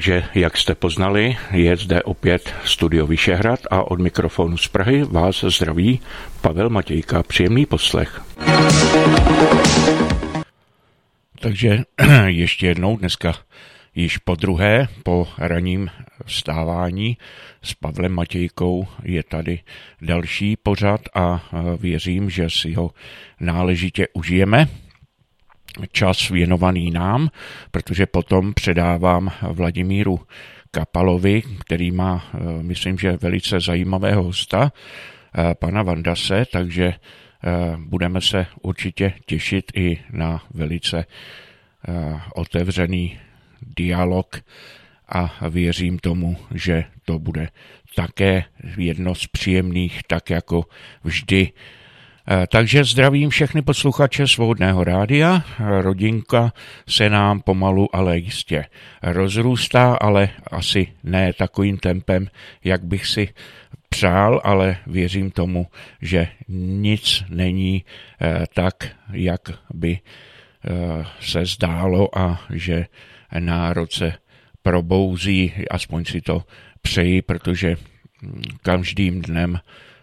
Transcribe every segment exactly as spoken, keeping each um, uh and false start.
Takže, jak jste poznali, je zde opět Studio Vyšehrad a od mikrofonu z Prahy vás zdraví Pavel Matějka. Příjemný poslech. Takže ještě jednou dneska již po druhé, po ranním vstávání s Pavlem Matějkou je tady další pořad a věřím, že si ho náležitě užijeme. Čas věnovaný nám, protože potom předávám Vladimíru Kapalovi, který má, myslím, že velice zajímavého hosta, pana Vandase, takže budeme se určitě těšit i na velice otevřený dialog a věřím tomu, že to bude také jedno z příjemných, tak jako vždy. Takže zdravím všechny posluchače Svobodného rádia. Rodinka se nám pomalu, ale jistě rozrůstá, ale asi ne takovým tempem, jak bych si přál, ale věřím tomu, že nic není tak, jak by se zdálo a že národ se probouzí, aspoň si to přeji, protože každým dnem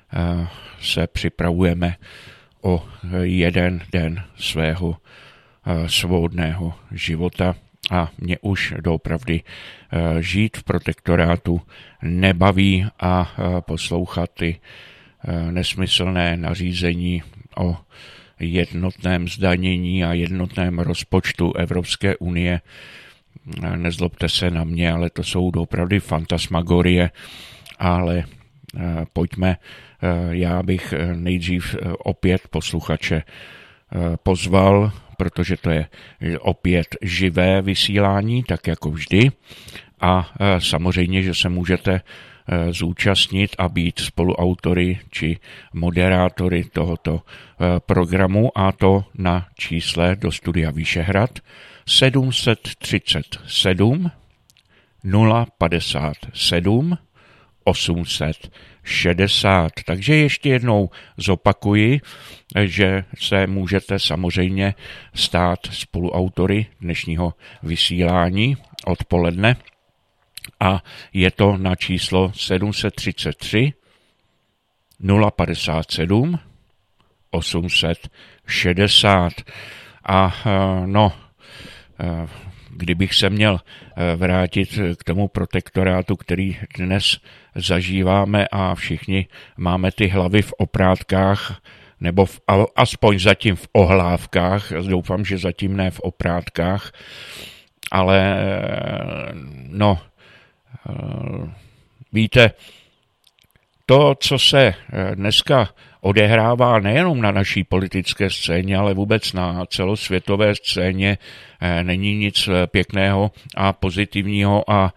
se připravujeme o jeden den svého svobodného života a mě už doopravdy žít v protektorátu nebaví a poslouchat ty nesmyslné nařízení o jednotném zdanění a jednotném rozpočtu Evropské unie. Nezlobte se na mě, ale to jsou doopravdy fantasmagorie, ale pojďme, já bych nejdřív opět posluchače pozval, protože to je opět živé vysílání, tak jako vždy. A samozřejmě, že se můžete zúčastnit a být spoluautory či moderátory tohoto programu, a to na čísle do Studia Vyšehrad sedm set třicet sedm nula padesát sedm osm set šedesát. Takže ještě jednou zopakuji, že se můžete samozřejmě stát spoluautory dnešního vysílání odpoledne a je to na číslo sedm set třicet tři nula padesát sedm osm set šedesát. A no, kdybych se měl vrátit k tomu protektorátu, který dnes zažíváme a všichni máme ty hlavy v oprátkách, nebo v, aspoň zatím v ohlávkách, doufám, že zatím ne v oprátkách, ale no, víte, to, co se dneska odehrává nejenom na naší politické scéně, ale vůbec na celosvětové scéně, není nic pěkného a pozitivního a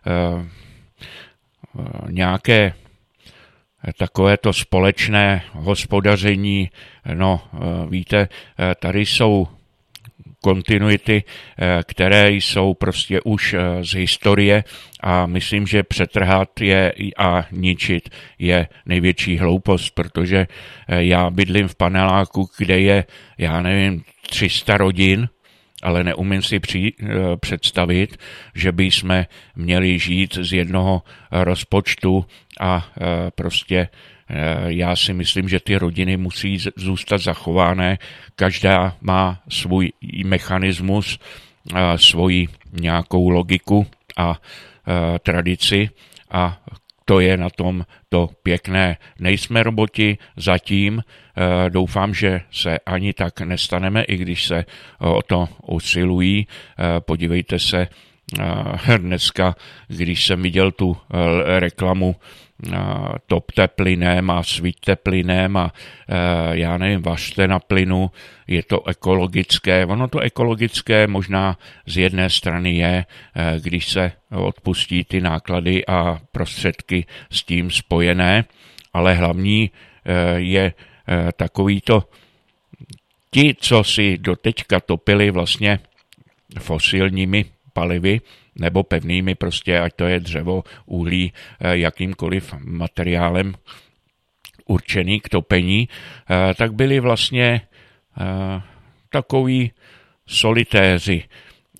nějaké takovéto společné hospodaření. No, víte, tady jsou kontinuity, které jsou prostě už z historie a myslím, že přetrhat je a ničit je největší hloupost, protože já bydlím v paneláku, kde je, já nevím, tři sta rodin, ale neumím si při, představit, že by jsme měli žít z jednoho rozpočtu a prostě já si myslím, že ty rodiny musí zůstat zachované. Každá má svůj mechanismus, svoji nějakou logiku a tradici a to je na tom to pěkné. Nejsme roboti zatím, doufám, že se ani tak nestaneme, i když se o to usilují. Podívejte se dneska, když jsem viděl tu reklamu topte plynem a svíťte plynem a já nevím, vařte na plynu, je to ekologické. Ono to ekologické možná z jedné strany je, když se odpustí ty náklady a prostředky s tím spojené, ale hlavní je takovýto, ti, co si doteďka topili vlastně fosilními palivy, nebo pevnými, prostě, ať to je dřevo, uhlí, jakýmkoliv materiálem určený k topení, tak byli vlastně takoví solitéři.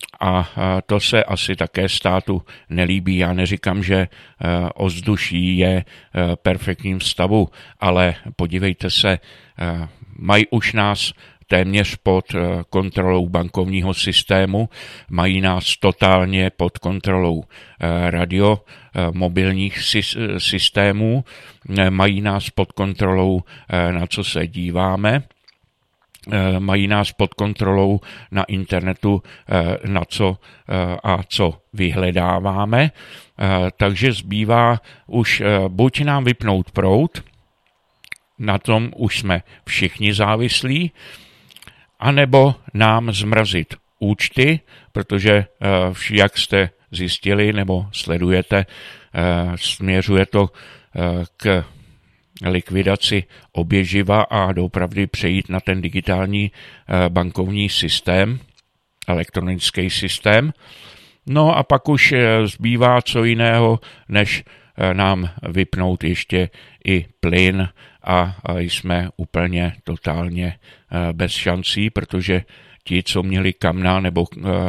A to se asi také státu nelíbí. Já neříkám, že ovzduší je v perfektním stavu, ale podívejte se, mají už nás téměř pod kontrolou bankovního systému, mají nás totálně pod kontrolou radio, mobilních systémů, mají nás pod kontrolou, na co se díváme, mají nás pod kontrolou na internetu, na co a co vyhledáváme, takže zbývá už buď nám vypnout proud, na tom už jsme všichni závislí, anebo nám zmrazit účty, protože jak jste zjistili nebo sledujete, směřuje to k likvidaci oběživa a doopravdy přejít na ten digitální bankovní systém, elektronický systém. No a pak už zbývá co jiného, než nám vypnout ještě i plyn a jsme úplně totálně bez šancí, protože ti, co měli kamna nebo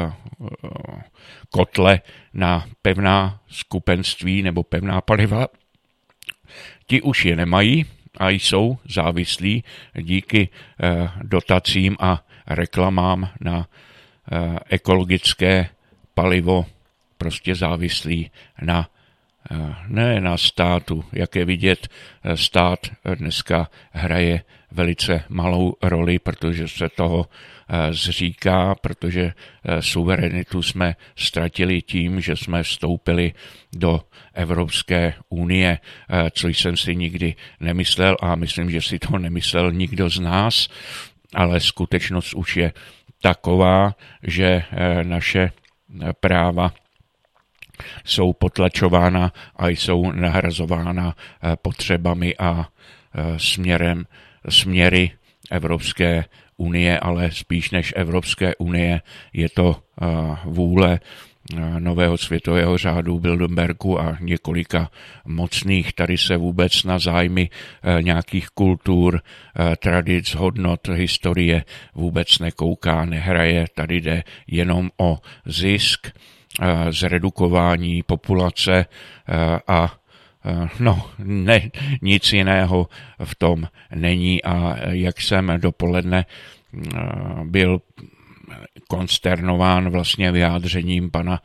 kotle na pevná skupenství nebo pevná paliva, ti už je nemají a jsou závislí díky dotacím a reklamám na ekologické palivo, prostě závislí na ne na státu. Jak je vidět, stát dneska hraje velice malou roli, protože se toho zříká, protože suverenitu jsme ztratili tím, že jsme vstoupili do Evropské unie, což jsem si nikdy nemyslel a myslím, že si to nemyslel nikdo z nás, ale skutečnost už je taková, že naše práva jsou potlačována a jsou nahrazována potřebami a směrem, směry Evropské unie, ale spíš než Evropské unie je to vůle nového světového řádu Bilderbergu a několika mocných. Tady se vůbec na zájmy nějakých kultur, tradic, hodnot, historie vůbec nekouká, nehraje. Tady jde jenom o zisk, zredukování populace a no, ne, nic jiného v tom není a jak jsem dopoledne byl konsternován vlastně vyjádřením pana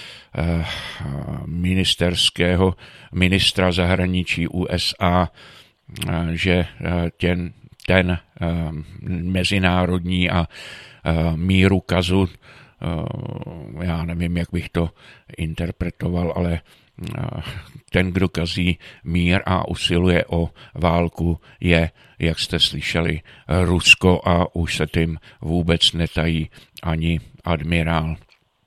ministerského ministra zahraničí U S A, že ten, ten mezinárodní a mírukazu, já nevím, jak bych to interpretoval, ale ten, kdo kazí mír a usiluje o válku, je, jak jste slyšeli, Rusko a už se tím vůbec netají ani admirál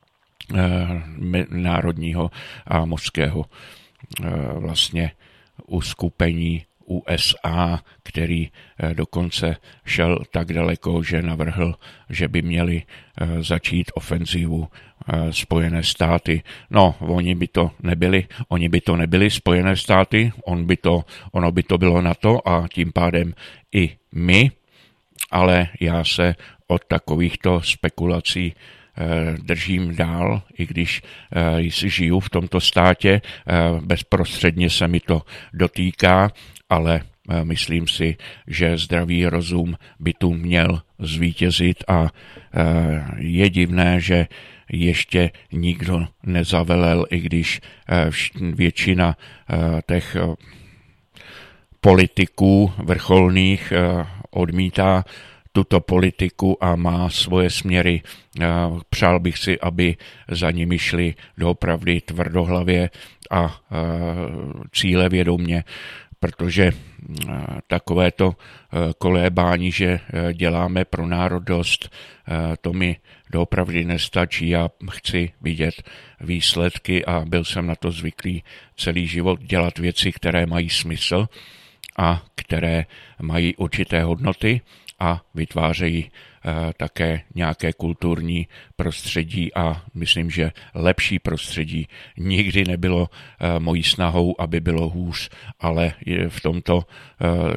národního a mořského vlastně uskupení U S A, který dokonce šel tak daleko, že navrhl, že by měli začít ofenzivu Spojené státy. No, oni by to nebyli, oni by to nebyli Spojené státy, on by to, ono by to bylo NATO a tím pádem i my, ale já se od takovýchto spekulací držím dál, i když žiju v tomto státě, bezprostředně se mi to dotýká, ale myslím si, že zdravý rozum by tu měl zvítězit a je divné, že ještě nikdo nezavelel, i když většina těch politiků vrcholných odmítá tuto politiku a má svoje směry. Přál bych si, aby za nimi šli doopravdy tvrdohlavě a cílevědomě, protože takovéto kolébání, že děláme pro národ dost, to mi doopravdy nestačí. Já chci vidět výsledky a byl jsem na to zvyklý celý život dělat věci, které mají smysl a které mají určité hodnoty a vytvářejí také nějaké kulturní prostředí a myslím, že lepší prostředí nikdy nebylo mojí snahou, aby bylo hůř, ale v tomto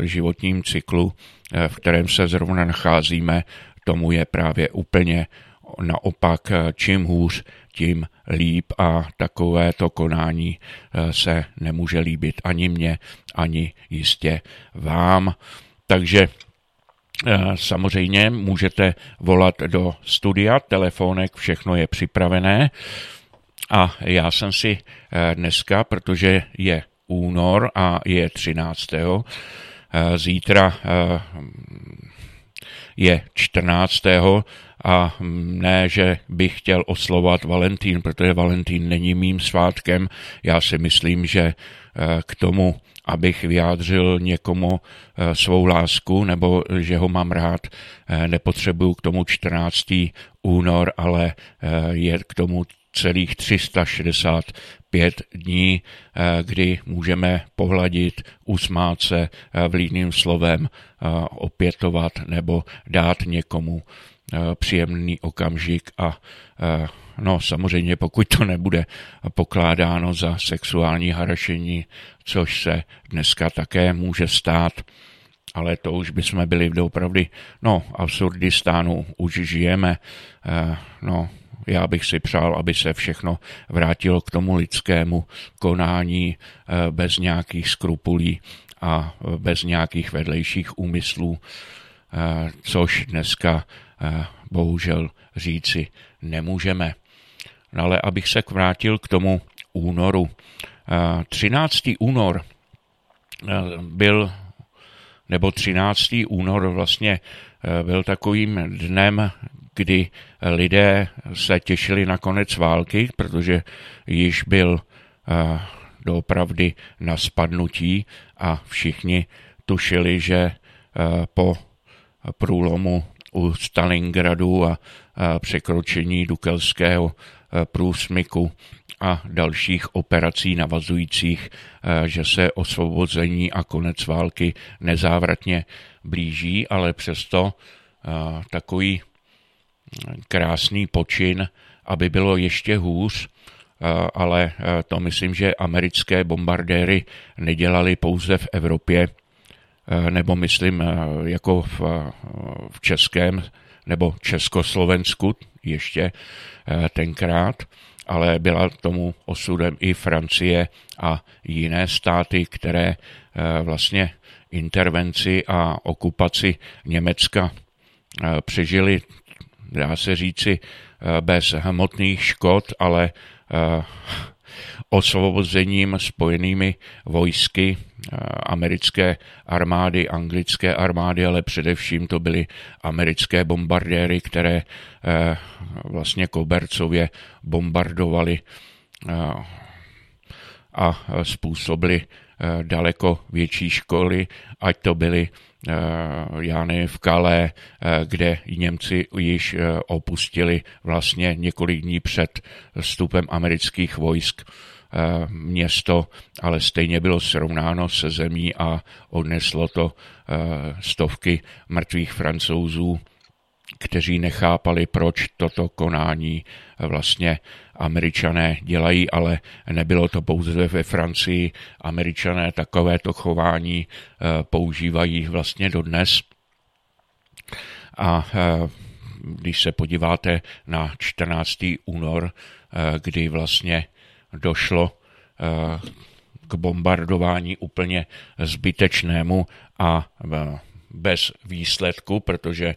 životním cyklu, v kterém se zrovna nacházíme, tomu je právě úplně naopak čím hůř, tím líp a takovéto konání se nemůže líbit ani mně, ani jistě vám. Takže samozřejmě můžete volat do studia, telefonek, všechno je připravené a já jsem si dneska, protože je únor a je třináctého zítra je čtrnáctého a ne, že bych chtěl oslovat Valentín, protože Valentín není mým svátkem. Já si myslím, že k tomu, abych vyjádřil někomu svou lásku nebo že ho mám rád, nepotřebuju k tomu čtrnáctého únor, ale je k tomu celých tři sta šedesát pět dní, kdy můžeme pohladit, usmát se, vlídným slovem opětovat nebo dát někomu příjemný okamžik a no samozřejmě pokud to nebude pokládáno za sexuální harašení, což se dneska také může stát, ale to už bychom byli doopravdy, no absurdistánu už žijeme, no já bych si přál, aby se všechno vrátilo k tomu lidskému konání bez nějakých skrupulí a bez nějakých vedlejších úmyslů, což dneska bohužel říci nemůžeme. No ale abych se vrátil k tomu únoru. třináctého únor byl, nebo třináctého únor vlastně byl takovým dnem, kdy lidé se těšili na konec války, protože již byl doopravdy na spadnutí a všichni tušili, že po průlomu u Stalingradu a překročení Dukelského průsmyku a dalších operací navazujících, že se osvobození a konec války nezávratně blíží, ale přesto takový krásný počin, aby bylo ještě hůř, ale to myslím, že americké bombardéry nedělali pouze v Evropě, nebo myslím jako v, v Českém nebo Československu ještě tenkrát, ale byla tomu osudem i Francie a jiné státy, které vlastně intervenci a okupaci Německa přežili, dá se říci, bez hmotných škod, ale osvobozením spojenými vojsky americké armády, anglické armády, ale především to byly americké bombardéry, které vlastně kobercově bombardovali a způsobili daleko větší školy, ať to byly já nevím, v Calais, kde Němci již opustili vlastně několik dní před vstupem amerických vojsk město, ale stejně bylo srovnáno se zemí a odneslo to stovky mrtvých Francouzů, kteří nechápali, proč toto konání vlastně Američané dělají, ale nebylo to pouze ve Francii. Američané takovéto chování používají vlastně dodnes. A když se podíváte na čtrnáctého únor, kdy vlastně došlo k bombardování úplně zbytečnému a bez výsledku, protože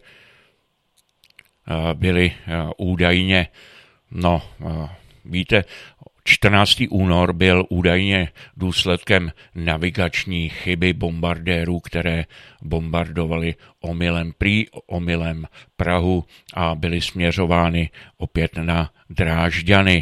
byly údajně, no víte, čtrnáctého únor byl údajně důsledkem navigační chyby bombardérů, které bombardovali omylem prý, omylem Prahu a byly směřovány opět na Drážďany.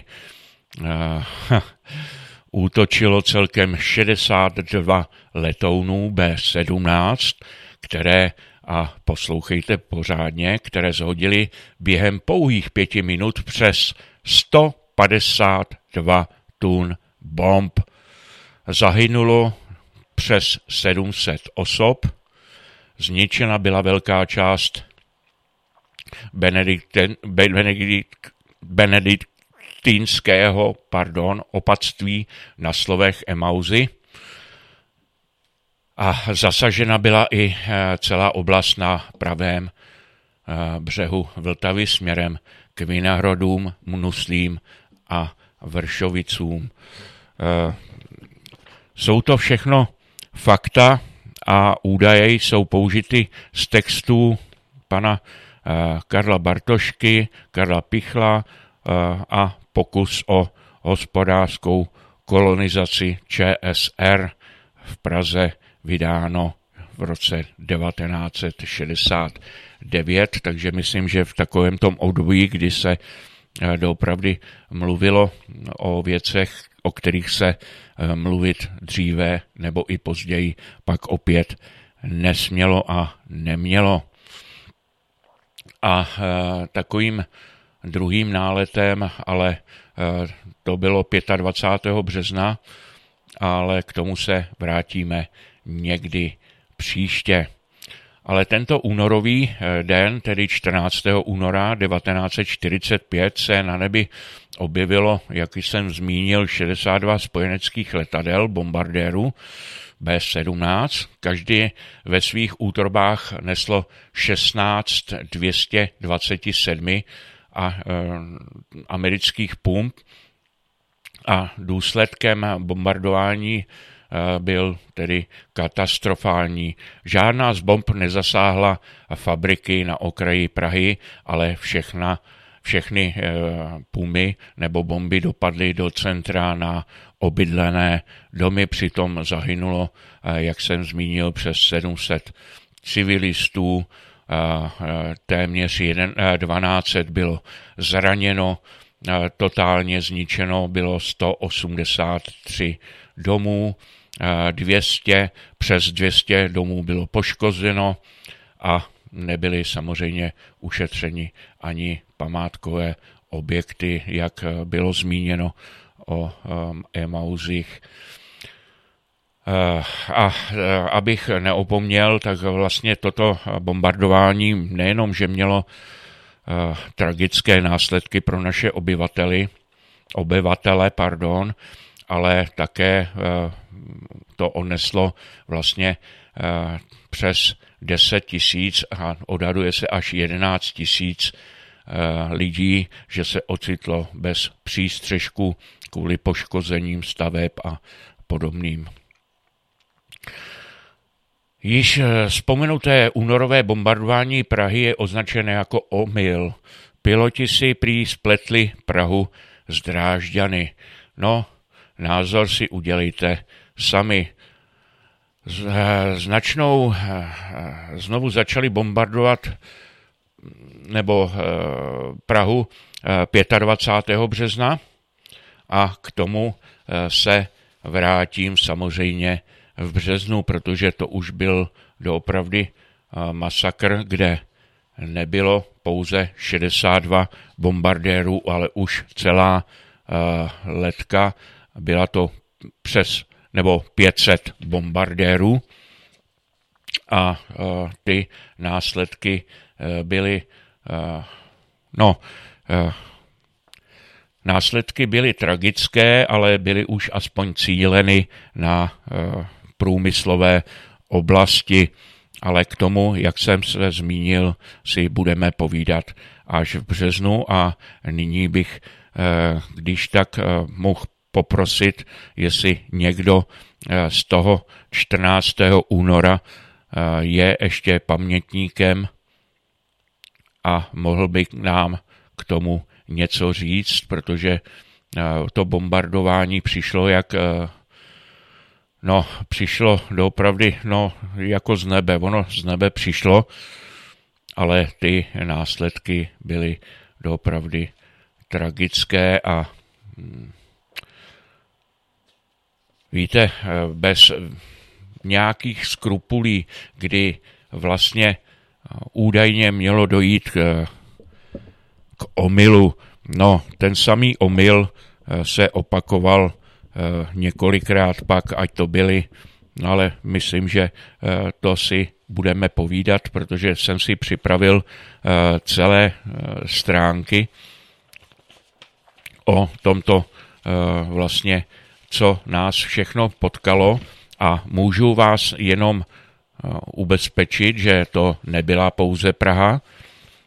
Útočilo celkem šedesát dva letounů bé sedmnáct, které, a poslouchejte pořádně, které zhodili během pouhých pěti minut přes sto padesát dva tun bomb. Zahynulo přes sedm set osob, zničena byla velká část Benedikten, Benedikt, benediktínského pardon, opatství na slovech Emauzy a zasažena byla i celá oblast na pravém břehu Vltavy směrem k Vinohradům, Nuslím a Vršovicům. Jsou to všechno fakta a údaje jsou použity z textů pana Karla Bartošky, Karla Pichla a pokus o hospodářskou kolonizaci Č S R v Praze vydáno v roce devatenáct set šedesát devět, takže myslím, že v takovém tom období, kdy se doopravdy mluvilo o věcech, o kterých se mluvit dříve nebo i později pak opět nesmělo a nemělo. A takovým druhým náletem, ale to bylo dvacátého pátého března, ale k tomu se vrátíme někdy příště. Ale tento únorový den, tedy čtrnáctého února devatenáct set čtyřicet pět, se na nebi objevilo, jak jsem zmínil, šedesát dva spojeneckých letadel, bombardérů B sedmnáct. Každý ve svých útrobách neslo šestnáct dvě stě dvacet sedm a, e, amerických pump a důsledkem bombardování byl tedy katastrofální. Žádná z bomb nezasáhla fabriky na okraji Prahy, ale všechna, všechny e, pumy nebo bomby dopadly do centra na obydlené domy. Přitom zahynulo, e, jak jsem zmínil, přes sedm set civilistů, e, téměř dvanáct set bylo zraněno, e, totálně zničeno bylo sto osmdesát tři domů, dvě stě, přes dvě stě domů bylo poškozeno a nebyly samozřejmě ušetřeni ani památkové objekty, jak bylo zmíněno o Emausích. A abych neopomněl, tak vlastně toto bombardování nejenom, že mělo tragické následky pro naše obyvateli, obyvatele, pardon, ale také to odneslo vlastně přes deset tisíc a odhaduje se až jedenáct tisíc lidí, že se ocitlo bez přístřešku kvůli poškozením staveb a podobným. Již vzpomenuté únorové bombardování Prahy je označené jako omyl. Piloti si prý spletli Prahu s Drážďany. No, názor si udělejte sami. Značnou znovu začali bombardovat nebo Prahu dvacátého pátého března a k tomu se vrátím samozřejmě v březnu, protože to už byl doopravdy masakr, kde nebylo pouze šedesát dva bombardérů, ale už celá letka. Byla to přes nebo pět set bombardérů a uh, ty následky uh, byly uh, no uh, následky byly tragické, ale byly už aspoň cíleny na uh, průmyslové oblasti, ale k tomu, jak jsem se zmínil, si budeme povídat až v březnu a nyní bych, uh, když tak uh, mohl poprosit, jestli někdo z toho čtrnáctého února je ještě pamětníkem a mohl by nám k tomu něco říct, protože to bombardování přišlo jak, no, přišlo doopravdy, no, jako z nebe. Ono z nebe přišlo, ale ty následky byly doopravdy tragické a víte, bez nějakých skrupulí, kdy vlastně údajně mělo dojít k, k omylu. No, ten samý omyl se opakoval několikrát pak, ať to byly, no ale myslím, že to si budeme povídat, protože jsem si připravil celé stránky o tomto vlastně, co nás všechno potkalo a můžu vás jenom ubezpečit, že to nebyla pouze Praha,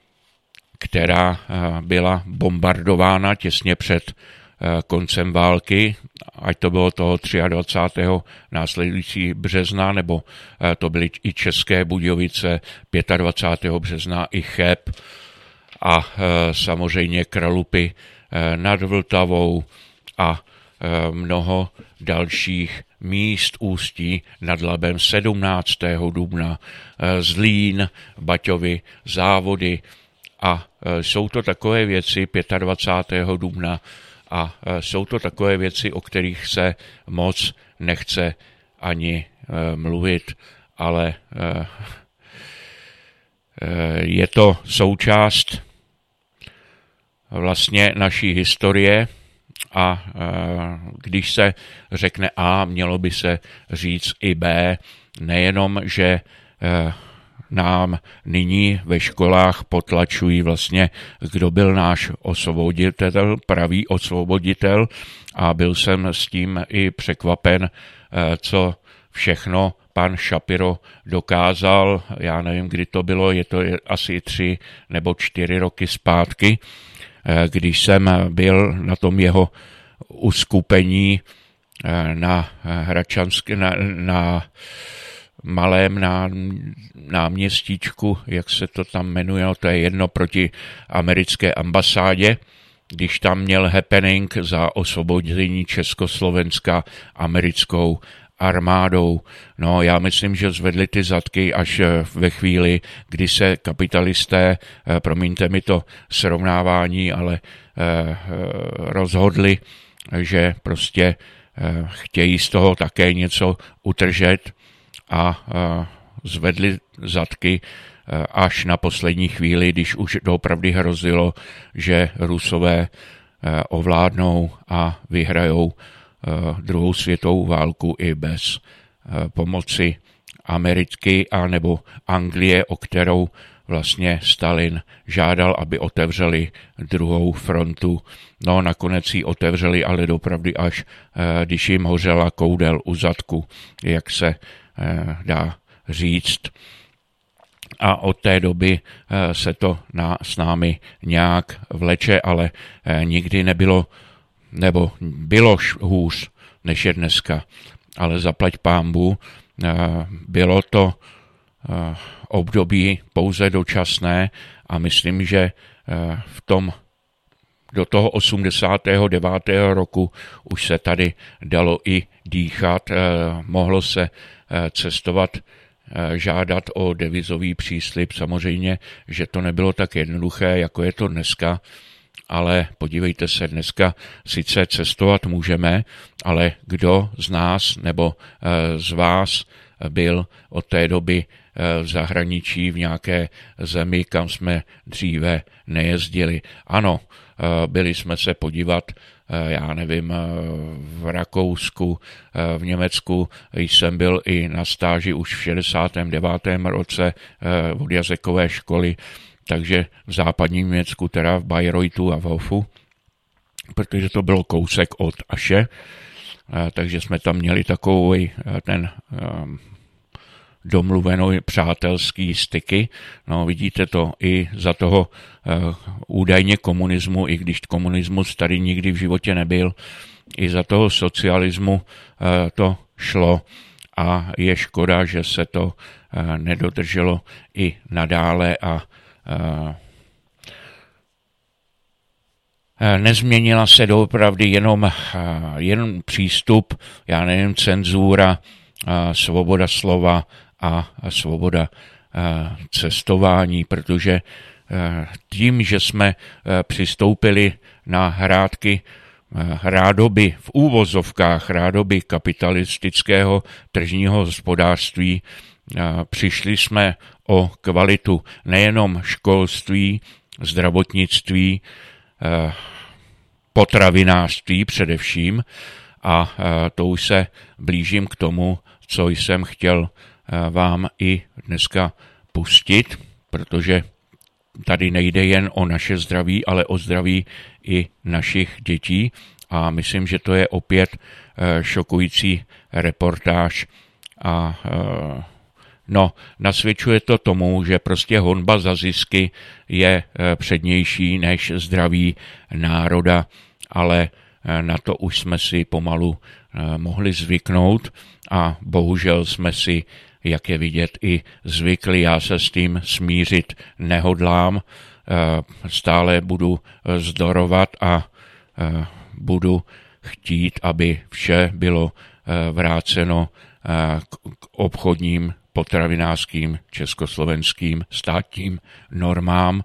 která byla bombardována těsně před koncem války, ať to bylo toho dvacátého třetího následující března, nebo to byly i České Budějovice dvacátého pátého března i Cheb a samozřejmě Kralupy nad Vltavou a mnoho dalších míst, Ústí nad Labem sedmnáctého dubna, Zlín, Baťovy Závody a jsou to takové věci dvacátého pátého dubna a jsou to takové věci, o kterých se moc nechce ani mluvit, ale je to součást vlastně naší historie a když se řekne A, mělo by se říct i B, nejenom, že nám nyní ve školách potlačují vlastně, kdo byl náš osvoboditel, pravý osvoboditel, a byl jsem s tím i překvapen, co všechno pan Shapiro dokázal. Já nevím, kdy to bylo, je to asi tři nebo čtyři roky zpátky, když jsem byl na tom jeho uskupení na Hradčanské, na, na malém ná, náměstíčku, jak se to tam jmenuje, no to je jedno, proti americké ambasádě, když tam měl happening za osvobození Československa americkou armádou. No, já myslím, že zvedli ty zadky až ve chvíli, kdy se kapitalisté, promiňte mi to srovnávání, ale rozhodli, že prostě chtějí z toho také něco utržet a zvedli zadky až na poslední chvíli, když už doopravdy hrozilo, že Rusové ovládnou a vyhrajou druhou světovou válku i bez pomoci Ameriky a nebo Anglie, o kterou vlastně Stalin žádal, aby otevřeli druhou frontu. No, nakonec ji otevřeli, ale doopravdy až, když jim hořela koudel u zadku, jak se dá říct. A od té doby se to na, s námi nějak vleče, ale nikdy nebylo, nebo bylo hůř, než je dneska. Ale zaplať pánbu, bylo to období pouze dočasné a myslím, že v tom do toho osmdesátého devátého roku už se tady dalo i dýchat, mohlo se cestovat, žádat o devizový příslib. Samozřejmě, že to nebylo tak jednoduché, jako je to dneska, ale podívejte se, dneska sice cestovat můžeme, ale kdo z nás nebo z vás byl od té doby v zahraničí v nějaké zemi, kam jsme dříve nejezdili. Ano, byli jsme se podívat, já nevím, v Rakousku, v Německu jsem byl i na stáži už v šedesátém devátém roce od jazykové školy, takže v západním Německu, teda v Bayreuthu a v Hofu, protože to bylo kousek od Aše, takže jsme tam měli takový ten domluvený přátelský styky. No, vidíte to i za toho uh, údajně komunismu, i když komunismus tady nikdy v životě nebyl, i za toho socialismu uh, to šlo a je škoda, že se to uh, nedodrželo i nadále a uh, nezměnila se doopravdy jenom, uh, jenom přístup, já nevím, cenzura, uh, svoboda slova a svoboda cestování, protože tím, že jsme přistoupili na hrádky rádoby v úvozovkách rádoby kapitalistického tržního hospodářství, přišli jsme o kvalitu nejenom školství, zdravotnictví, potravinářství především, a to už se blížím k tomu, co jsem chtěl vám i dneska pustit, protože tady nejde jen o naše zdraví, ale o zdraví i našich dětí a myslím, že to je opět šokující reportáž a No, nasvědčuje to tomu, že prostě honba za zisky je přednější než zdraví národa, ale na to už jsme si pomalu mohli zvyknout a bohužel jsme si, jak je vidět, i zvykli. Já se s tím smířit nehodlám, stále budu zdorovat a budu chtít, aby vše bylo vráceno k obchodním, potravinářským, československým státním normám.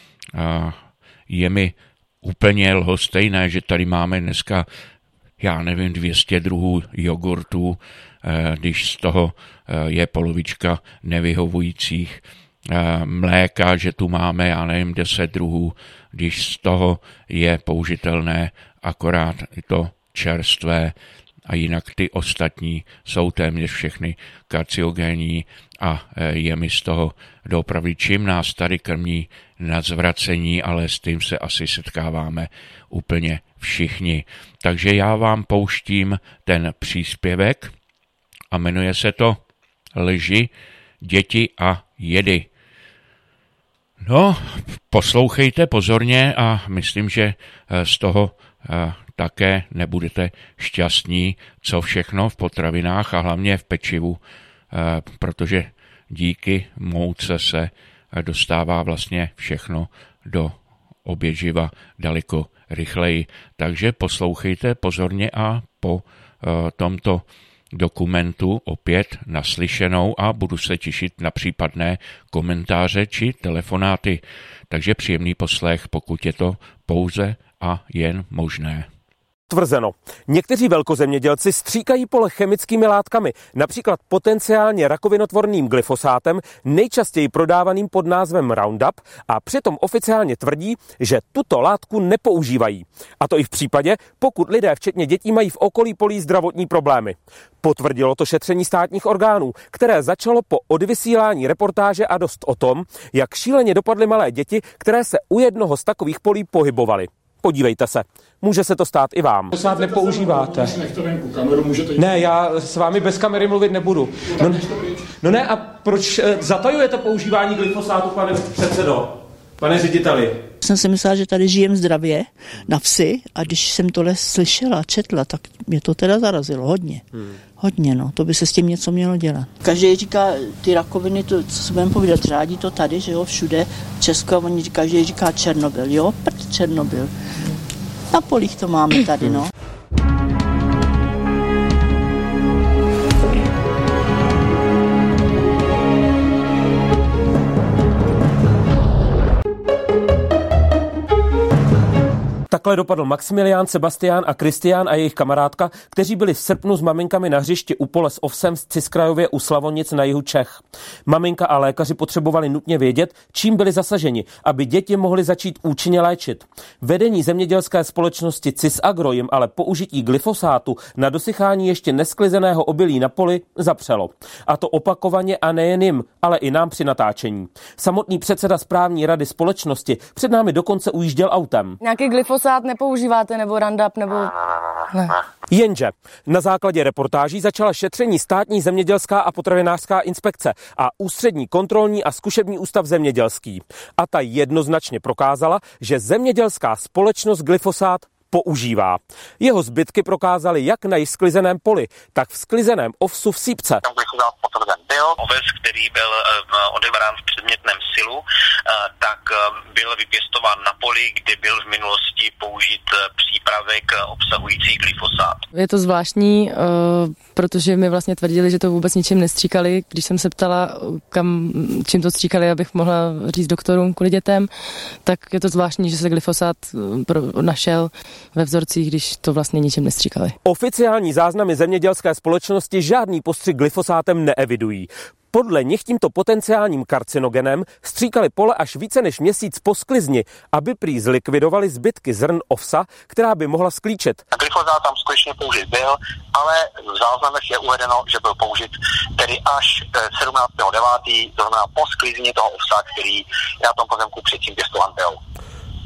Je mi úplně lhostejné, že tady máme dneska, já nevím, dvě stě druhů jogurtů, když z toho je polovička nevyhovujících, mléka, že tu máme, já nevím, deset druhů, když z toho je použitelné akorát to čerstvé a jinak ty ostatní jsou téměř všechny karcinogenní a je mi z toho doopravdy, čím nás tady krmí na zvracení, ale s tím se asi setkáváme úplně všichni. Takže já vám pouštím ten příspěvek a jmenuje se to Lži, děti a jedy. No, poslouchejte pozorně a myslím, že z toho také nebudete šťastní, co všechno v potravinách a hlavně v pečivu, protože díky mouce se dostává vlastně všechno do oběživa daleko rychleji. Takže poslouchejte pozorně a po tomto dokumentu opět naslyšenou a budu se těšit na případné komentáře či telefonáty. Takže příjemný poslech, pokud je to pouze a jen možné. Tvrzeno. Někteří velkozemědělci stříkají pole chemickými látkami, například potenciálně rakovinotvorným glyfosátem, nejčastěji prodávaným pod názvem Roundup, a přitom oficiálně tvrdí, že tuto látku nepoužívají. A to i v případě, pokud lidé, včetně dětí, mají v okolí polí zdravotní problémy. Potvrdilo to šetření státních orgánů, které začalo po odvysílání reportáže A dost o tom, jak šíleně dopadly malé děti, které se u jednoho z takových polí pohybovaly. Podívejte se, může se to stát i vám. Glyfosát nepoužíváte. Ne, já s vámi bez kamery mluvit nebudu. No, no ne, a proč zatajujete používání glyfosátu, pane předsedo, pane řediteli? Jsem si myslela, že tady žijem zdravě na vsi a když jsem tohle slyšela, četla, tak mě to teda zarazilo hodně. Hmm. Hodně, no, to by se s tím něco mělo dělat. Každý říká, ty rakoviny, to, co se budeme povídat, řádí to tady, že jo, všude v Česku, a oni říká, každý říká Černobyl, jo, prd Černobyl. Na polích to máme tady, no. Takhle dopadl Maximilián, Sebastián a Kristián a jejich kamarádka, kteří byli v srpnu s maminkami na hřišti u pole s ovsem z Ciskrajově u Slavonic na jihu Čech. Maminka a lékaři potřebovali nutně vědět, čím byli zasaženi, aby děti mohly začít účinně léčit. Vedení zemědělské společnosti Cisagro jim ale použití glyfosátu na dosychání ještě nesklizeného obilí na poli zapřelo. A to opakovaně a nejen jim, ale i nám při natáčení. Samotný předseda správní rady společnosti před námi dokonce ujížděl autem. Nějaký glyfosát nepoužíváte, nebo Roundup, nebo... Ne. Jenže na základě reportáží začala šetření státní zemědělská a potravinářská inspekce a ústřední kontrolní a zkušební ústav zemědělský. A ta jednoznačně prokázala, že zemědělská společnost glyfosát používá. Jeho zbytky prokázaly jak na již sklizeném poli, tak v sklizeném ovsu v sípce. Oves, který byl odebrán v předmětném silu, tak byl vypěstován na poli, kde byl v minulosti použit přípravek obsahující glyfosát. Je to zvláštní, protože mi vlastně tvrdili, že to vůbec ničím nestříkali. Když jsem se ptala, kam, čím to stříkali, abych mohla říct doktorům kvůli dětem, tak je to zvláštní, že se glyfosát našel ve vzorcích, když to vlastně ničím nestříkali. Oficiální záznamy zemědělské společnosti žádný postřik glyfosátem neevidují. Podle nich tímto potenciálním karcinogenem stříkali pole až více než měsíc po sklizni, aby prý zlikvidovali zbytky zrn ovsa, která by mohla sklíčet. Glyfosát tam skutečně použit byl, ale v záznamech je uvedeno, že byl použit tedy až sedmnáctého devátého to znamená po sklizni toho ovsa, který na tom pozemku předtím pěstován byl.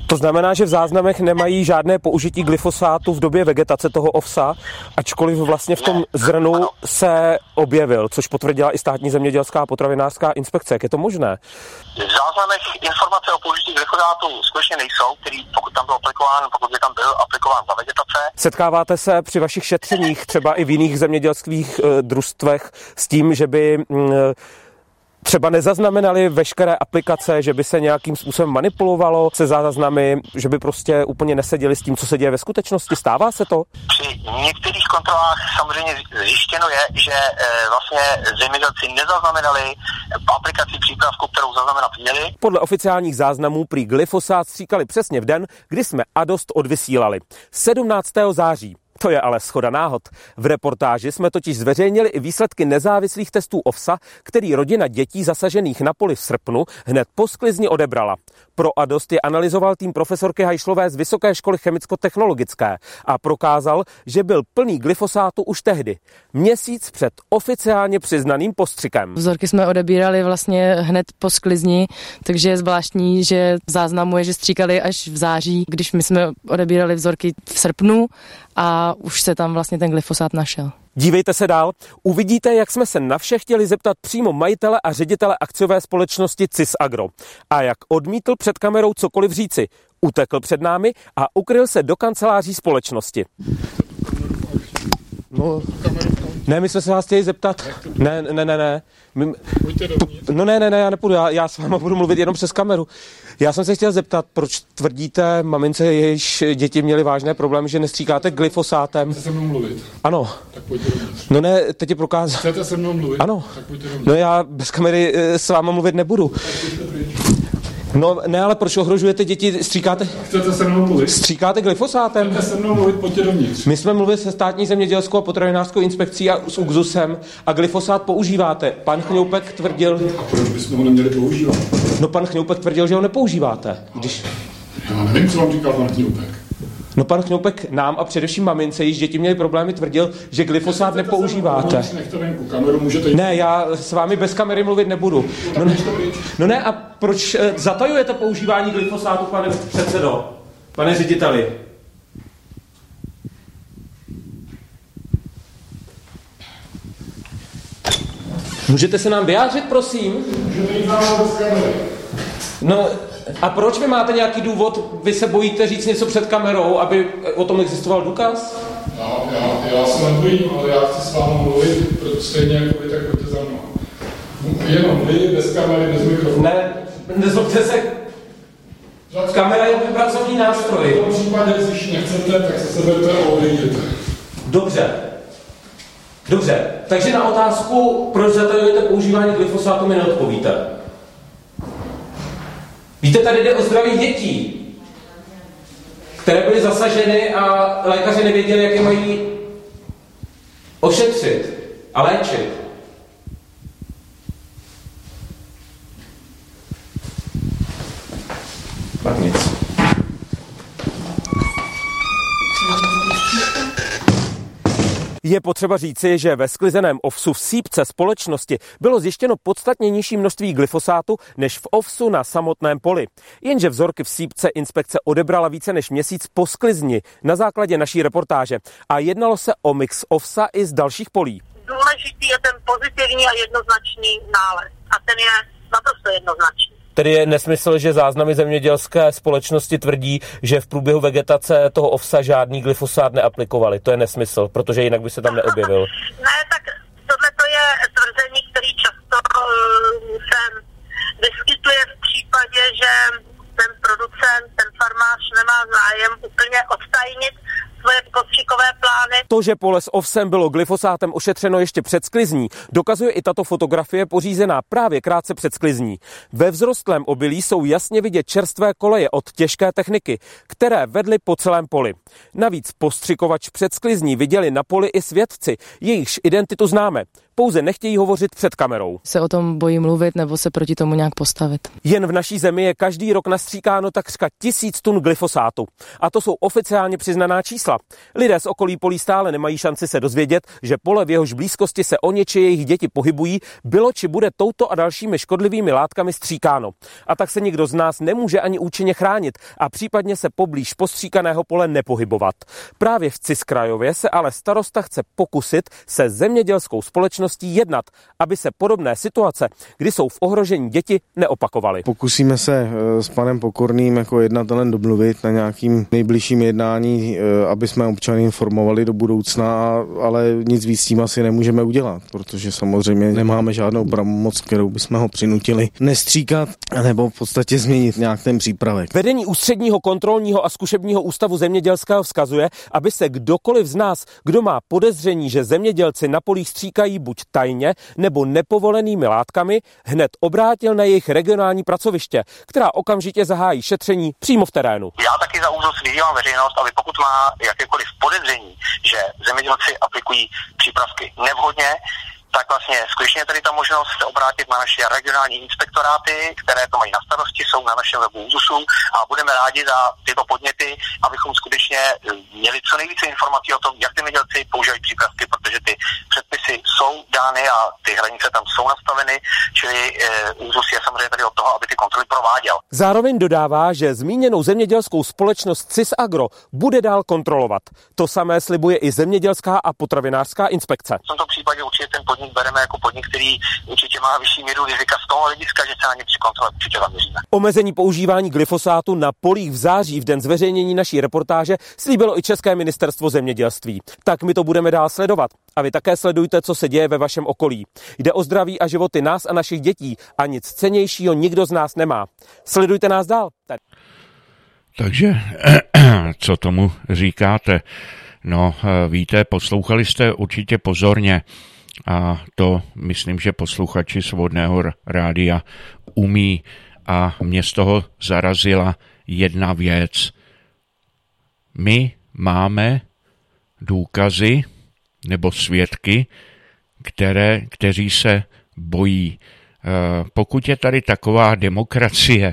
To znamená, že v záznamech nemají žádné použití glyfosátu v době vegetace toho ovsa, ačkoliv vlastně v tom zrnu se objevil, což potvrdila i státní zemědělská a potravinářská inspekce. Jak je to možné? V záznamech informace o použití glyfosátu skutečně nejsou, který pokud tam byl aplikován, pokud by tam byl aplikován za vegetace. Setkáváte se při vašich šetřeních třeba i v jiných zemědělských e, družstvech s tím, že by mm, třeba nezaznamenali veškeré aplikace, že by se nějakým způsobem manipulovalo se záznamy, že by prostě úplně neseděli s tím, co se děje ve skutečnosti? Stává se to? Při některých kontrolách samozřejmě zjištěno je, že e, vlastně zemědělci nezaznamenali aplikaci přípravku, kterou zaznamenat měli. Podle oficiálních záznamů prý glyfosát stříkali přesně v den, kdy jsme A D O S T odvysílali. sedmnáctého září. To je ale shoda náhod. V reportáži jsme totiž zveřejnili i výsledky nezávislých testů ovsa, který rodina dětí zasažených na poli v srpnu hned po sklizni odebrala. Pro A D O S T je analyzoval tým profesorky Hajšlové z Vysoké školy chemicko-technologické a prokázal, že byl plný glyfosátu už tehdy, měsíc před oficiálně přiznaným postřikem. Vzorky jsme odebírali vlastně hned po sklizni, takže je zvláštní, že v záznamu je, že stříkali až v září, když my jsme odebírali vzorky v srpnu a už se tam vlastně ten glyfosát našel. Dívejte se dál, uvidíte, jak jsme se na vše chtěli zeptat přímo majitele a ředitele akciové společnosti C I S Agro. A jak odmítl před kamerou cokoliv říci, utekl před námi a ukryl se do kanceláří společnosti. No, ne, my jsme se vás chtěli zeptat. Ne, ne, ne, ne. My, no ne, ne, ne, já nepůjdu, já, já s váma budu mluvit jenom přes kameru. Já jsem se chtěl zeptat, proč tvrdíte mamince, jejíž děti měly vážné problémy, že nestříkáte glyfosátem. Chcete se mnou mluvit? Ano. Tak pojďte dovnitř. No ne, teď je prokázat. Chcete se mnou mluvit? Ano. Tak pojďte dovnitř. No já bez kamery s váma mluvit nebudu. No ne, ale proč ohrožujete děti? Stříkáte? Chcete se mnou mluvit? Stříkáte glyfosátem? Chcete se mnou mluvit, pojďte dovnitř. My jsme mluvili se státní zemědělskou a potravinářskou inspekcí a s ÚKZUSem a glyfosát používáte. Pan Chňoupek tvrdil... A proč bychom ho neměli používat? No pan Chňoupek tvrdil, že ho nepoužíváte. Když... Já nevím, co vám říkal pan Chňoupek. No pan Chňoupek nám a především mamince, již děti měly problémy, tvrdil, že glyfosát nepoužíváte. Nechte venku kameru, můžete... Ne, já s vámi bez kamery mluvit nebudu. No ne, no ne, a proč zatajujete používání glyfosátu, pane předsedo? Pane řediteli? Můžete se nám vyjádřit, prosím? Můžete jít nám bez kamery. No, a proč vy máte nějaký důvod, vy se bojíte říct něco před kamerou, aby o tom existoval důkaz? Já, já, já se nebojím, ale já chci s vámi mluvit, protože stejně jako vy, tak pojďte za mnou. Jenom vy, bez kamery, bez mikrofonu. Ne, nezlobte se, kamera je pracovní nástroj. V tom případě, když nechcete, tak se seberte a odejděte. Dobře. Dobře, takže na otázku, proč zatajujete používání glyfosátu, mi neodpovíte. Víte, tady jde o zdraví dětí, které byly zasaženy a lékaři nevěděli, jak je mají ošetřit a léčit. Tak nic. Je potřeba říci, že ve sklizeném ovsu v sýpce společnosti bylo zjištěno podstatně nižší množství glyfosátu než v ovsu na samotném poli. Jenže vzorky v sýpce inspekce odebrala více než měsíc po sklizni na základě naší reportáže a jednalo se o mix ovsa i z dalších polí. Důležitý je ten pozitivní a jednoznačný nález a ten je naprosto jednoznačný. Tedy je nesmysl, že záznamy zemědělské společnosti tvrdí, že v průběhu vegetace toho ovsa žádný glyfosát neaplikovali. To je nesmysl, protože jinak by se tam neobjevil. Ne, tak tohle to je tvrzení, který často uh, se vyskytuje v případě, že ten producent, ten farmář nemá zájem úplně odtajnit svoje postřikové plány. To, že pole s ovsem bylo glyfosátem ošetřeno ještě před sklizní, dokazuje i tato fotografie pořízená právě krátce před sklizní. Ve vzrostlém obilí jsou jasně vidět čerstvé koleje od těžké techniky, které vedly po celém poli. Navíc postřikovač před sklizní viděli na poli i svědci, jejichž identitu známe. Pouze nechtějí hovořit před kamerou. Se o tom bojí mluvit nebo se proti tomu nějak postavit. Jen v naší zemi je každý rok nastříkáno takřka tisíc tun glyfosátu. A to jsou oficiálně přiznaná čísla. Lidé z okolí polí stále stále nemají šanci se dozvědět, že pole v jehož blízkosti se o něči jejich děti pohybují, bylo či bude touto a dalšími škodlivými látkami stříkáno. A tak se nikdo z nás nemůže ani účinně chránit a případně se poblíž postříkaného pole nepohybovat. Právě v Ciskrajově se ale starosta chce pokusit se zemědělskou společností jednat, aby se podobné situace, kdy jsou v ohrožení děti, neopakovaly. Pokusíme se s panem Pokorným jako jednatelem domluvit na nějakým nejbližším jednání, aby jsme občany informovali do budoucna, ale nic víc s tím asi nemůžeme udělat, protože samozřejmě nemáme žádnou pravomoc, kterou bychom ho přinutili nestříkat nebo v podstatě změnit nějak ten přípravek. Vedení Ústředního kontrolního a zkušebního ústavu zemědělského vzkazuje, aby se kdokoliv z nás, kdo má podezření, že zemědělci na polích stříkají buď tajně nebo nepovolenými látkami, hned obrátil na jejich regionální pracoviště, která okamžitě zahájí šetření přímo v terénu. Já taky za ÚZUS vyzývám veřejnost, aby pokud má jakékoliv podezření, že zemědělci aplikují přípravky nevhodně, tak vlastně skutečně tady ta možnost se obrátit na naše regionální inspektoráty, které to mají na starosti, jsou na našem webu ÚZUSu a budeme rádi za tyto podněty, abychom skutečně měli co nejvíce informací o tom, jak zemědělci používají přípravky, protože ty předpisy jsou dány a ty hranice tam jsou nastaveny, čili ÚZUS je samozřejmě tady od toho, aby ty kontroly prováděl. Zároveň dodává, že zmíněnou zemědělskou společnost Cisagro bude dál kontrolovat. To samé slibuje i zemědělská a potravinářská inspekce. V tomto případě určitě ten podnik bereme jako podnik, který určitě má vyšší míru rizika z toho hlediska, že se na ně při kontrole určitě zaměříme. Omezení používání glyfosátu na polích v září v den zveřejnění naší reportáže slíbilo i České ministerstvo zemědělství. Tak my to budeme dál sledovat. A vy také sledujte, co se děje ve vašem okolí. Jde o zdraví a životy nás a našich dětí a nic cennějšího nikdo z nás nemá. Sledujte nás dál. Tady. Takže, co tomu říkáte? No, víte, poslouchali jste určitě pozorně a to myslím, že posluchači Svobodného rádia umí a mě z toho zarazila jedna věc. My máme důkazy nebo svědky, které, kteří se bojí. Pokud je tady taková demokracie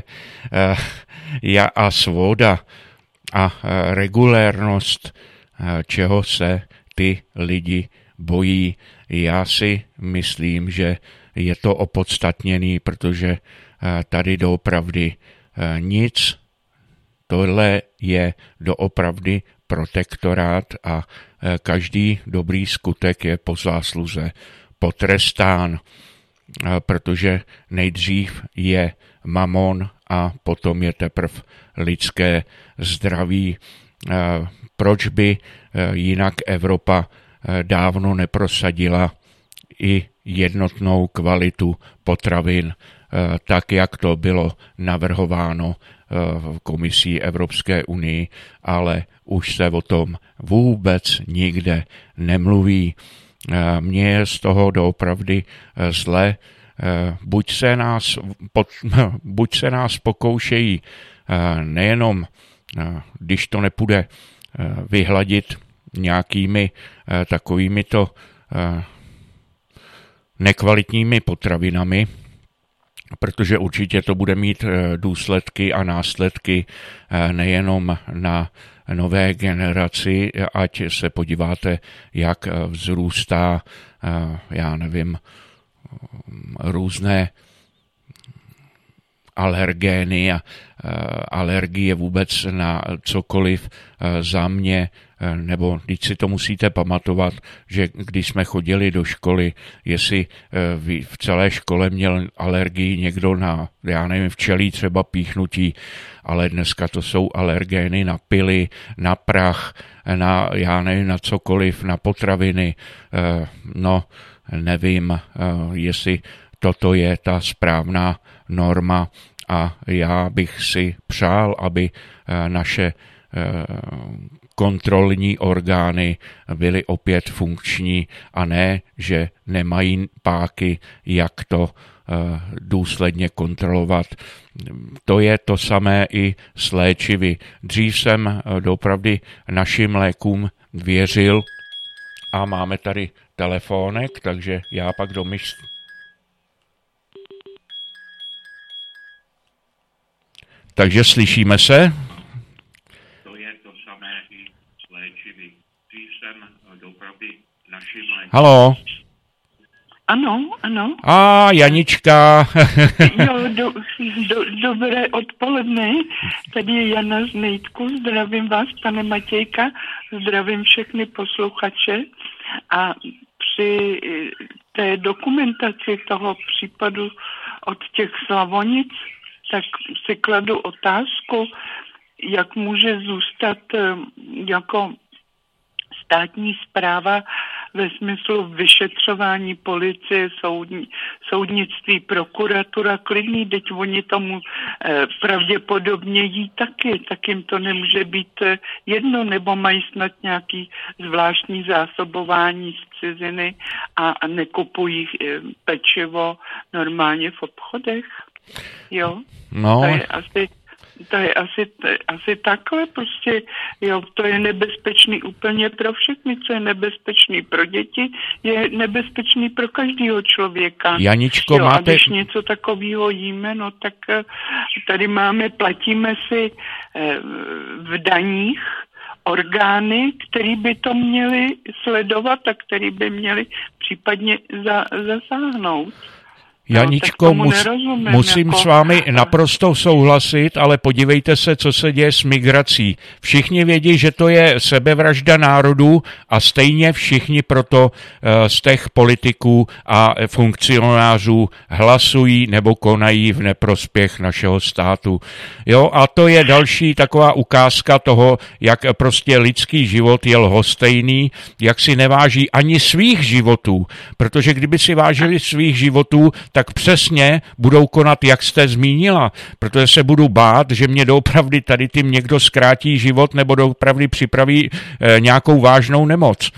a svoboda a regulérnost, čeho se ty lidi bojí, já si myslím, že je to opodstatněný, protože tady doopravdy nic, tohle je doopravdy protektorát a každý dobrý skutek je po zásluze potrestán, protože nejdřív je mamon a potom je teprve lidské zdraví. Proč by jinak Evropa dávno neprosadila i jednotnou kvalitu potravin, tak jak to bylo navrhováno Komisí Evropské unii, ale už se o tom vůbec nikde nemluví. Mně je z toho doopravdy zle. Buď se nás, buď se nás pokoušejí nejenom, když to nepůjde vyhladit nějakými takovými to nekvalitními potravinami, protože určitě to bude mít důsledky a následky nejenom na nové generaci, ať se podíváte, jak vzrůstá, já nevím, různé alergény a alergie vůbec na cokoliv za mě, nebo když si to musíte pamatovat, že když jsme chodili do školy, jestli v celé škole měl alergii někdo na, já nevím, včelí třeba píchnutí, ale dneska to jsou alergény na pily, na prach, na, já nevím, na cokoliv, na potraviny, no nevím, jestli toto je ta správná norma a já bych si přál, aby naše kontrolní orgány byly opět funkční a ne, že nemají páky, jak to důsledně kontrolovat. To je to samé i s léčivy. Dřív jsem doopravdy našim lékům věřil a máme tady telefónek, takže já pak domyslím. Takže slyšíme se? To je to samé i s léčivy. Dřív jsem Halo? Ano, ano. A Janička. Jo, do, do, dobré odpoledne. Tady je Jana z Nejtku. Zdravím vás, pane Matějka. Zdravím všechny posluchače. A při té dokumentaci toho případu od těch Slavonic, tak si kladu otázku, jak může zůstat jako státní správa ve smyslu vyšetřování policie, soudní, soudnictví, prokuratura klidný, teď oni tomu eh, pravděpodobně jí taky, tak jim to nemůže být eh, jedno, nebo mají snad nějaký zvláštní zásobování z ciziny a, a nekupují eh, pečivo normálně v obchodech. Jo, no. To je asi... To je asi, to je asi takhle prostě, jo, to je nebezpečný úplně pro všechny, co je nebezpečný pro děti, je nebezpečný pro každého člověka. Janičko, jo, máte... A když něco takového jíme, no tak tady máme, platíme si v daních orgány, který by to měli sledovat a který by měli případně za, zasáhnout. Janičko, no, mus, musím jako... s vámi naprosto souhlasit, ale podívejte se, co se děje s migrací. Všichni vědí, že to je sebevražda národů a stejně všichni proto z těch politiků a funkcionářů hlasují nebo konají v neprospěch našeho státu. Jo, a to je další taková ukázka toho, jak prostě lidský život je lhostejný, jak si neváží ani svých životů, protože kdyby si vážili svých životů, tak přesně budou konat, jak jste zmínila, protože se budu bát, že mě doopravdy tady tím někdo zkrátí život nebo doopravdy připraví eh, nějakou vážnou nemoc.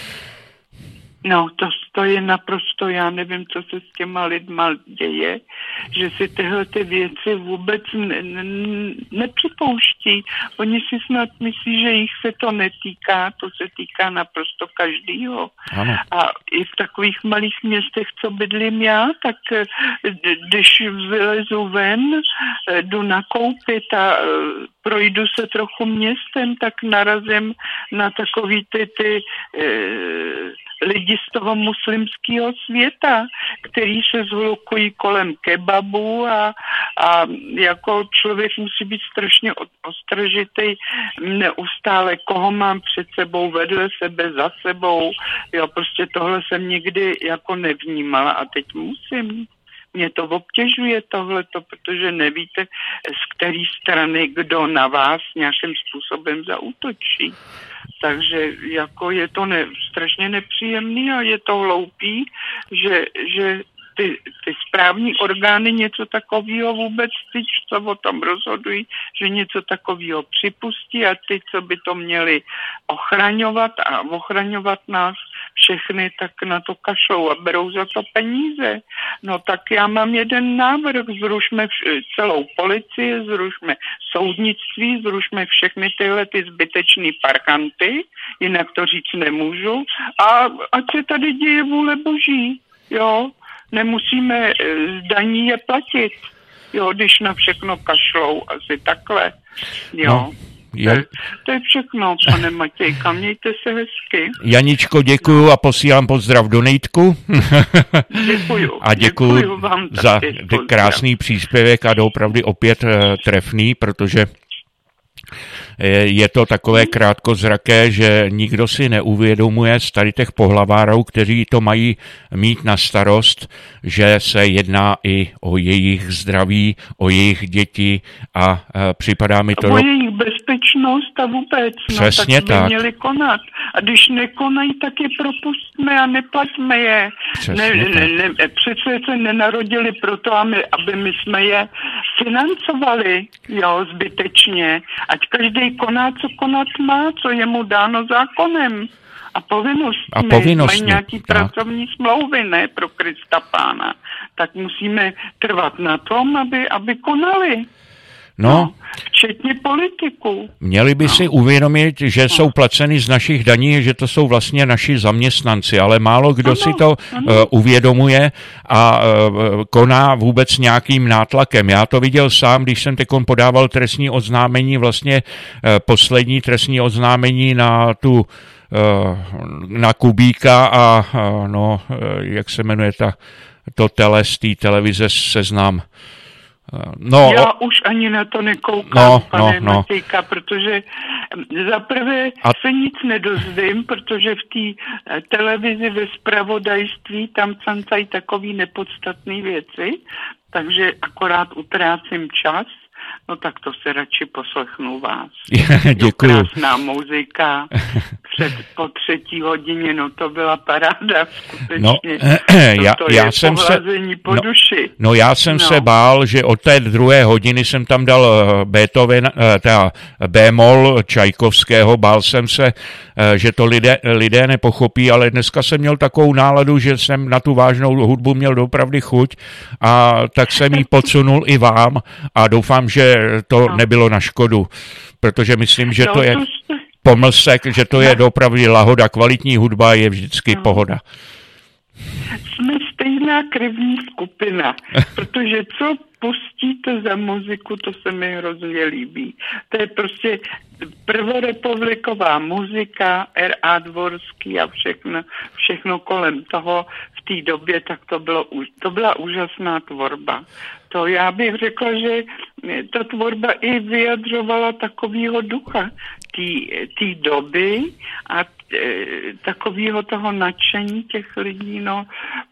No, to, to je naprosto, já nevím, co se s těma lidma děje, že si tyhle ty věci vůbec ne, ne, nepřipouští. Oni si snad myslí, že jich se to netýká, to se týká naprosto každýho. Ano. A i v takových malých městech, co bydlím já, tak když vylezu ven, jdu nakoupit a projdu se trochu městem, tak narazím na takový ty, ty e, lidi z toho muslimského světa, který se zhlukují kolem kebabu a, a jako člověk musí být strašně ostražitý neustále, koho mám před sebou, vedle sebe, za sebou. Jo, prostě tohle jsem nikdy jako nevnímala a teď musím. Mě to obtěžuje tohleto, protože nevíte, z které strany kdo na vás nějakým způsobem zaútočí. Takže jako je to ne, strašně nepříjemný a je to hloupý, že, že ty, ty správní orgány něco takového vůbec ty, co o tom rozhodují, že něco takového připustí a ty, co by to měli ochraňovat a ochraňovat nás všechny, tak na to kašlou a berou za to peníze. No tak já mám jeden návrh, zrušme celou policii, zrušme soudnictví, zrušme všechny tyhle ty zbytečný parchanty, jinak to říct nemůžu, a ať se tady děje vůle boží, jo. Nemusíme z daní je platit, jo, když na všechno kašlou, asi takhle, jo. No, je... to, to je všechno, pane Matějka, mějte se hezky. Janičko, děkuju a posílám pozdrav do Nejtku. Děkuju. A děkuju, děkuju vám za krásný příspěvek a doopravdy opět trefný, protože je to takové krátkozraké, že nikdo si neuvědomuje z tady těch pohlavárů, kteří to mají mít na starost, že se jedná i o jejich zdraví, o jejich děti a připadá mi to... O jejich bezpečnost a vůbec, přesně no, tak by tak. měli konat. A když nekonají, tak je propustme a neplaťme je. Ne, ne, ne, přece se nenarodili proto, aby, aby my jsme je financovali, jo, zbytečně. Ať každý koná, co konat má, co je mu dáno zákonem. A povinnostmi. A povinnostmi. Mají nějaký tak. Pracovní smlouvy, ne, pro Krista Pána. Tak musíme trvat na tom, aby, aby konali. No, no, včetně politiků. Měli by no. si uvědomit, že no. jsou placeny z našich daní, že to jsou vlastně naši zaměstnanci, ale málo kdo ano, si to ano. uh, uvědomuje a uh, koná vůbec nějakým nátlakem. Já to viděl sám, když jsem teďkom podával trestní oznámení, vlastně uh, poslední trestní oznámení na tu na Kubíka a no, jak se jmenuje ta, to tele z té televize Seznam. No, já už ani na to nekoukám, no, pane no, no. Matějka, protože zaprvé A... se nic nedozvím, protože v té televizi ve zpravodajství tam cancají takový nepodstatný věci, takže akorát utrácím čas, no tak to se radši poslechnu vás. Děkuju. Jo, krásná muzika, před, po třetí hodině, no to byla paráda, skutečně. No, já, to já je jsem se, po no, duši. No já jsem no. se bál, že od té druhé hodiny jsem tam dal Beethoven, teda bémol Čajkovského, bál jsem se, že to lidé, lidé nepochopí, ale dneska jsem měl takovou náladu, že jsem na tu vážnou hudbu měl opravdu chuť a tak jsem ji podsunul i vám a doufám, že to no. nebylo na škodu, protože myslím, že no, to je pomlsek, že to je opravdu lahoda, kvalitní hudba je vždycky no. pohoda. Jsme stejná krevní skupina, protože co pustíte za muziku, to se mi hrozně líbí. To je prostě prvorepubliková muzika, R A Dvorský a všechno, všechno kolem toho v té době, tak to, bylo, to byla úžasná tvorba. To já bych řekla, že ta tvorba i vyjadřovala takovýho ducha té doby a takového toho nadšení těch lidí, no,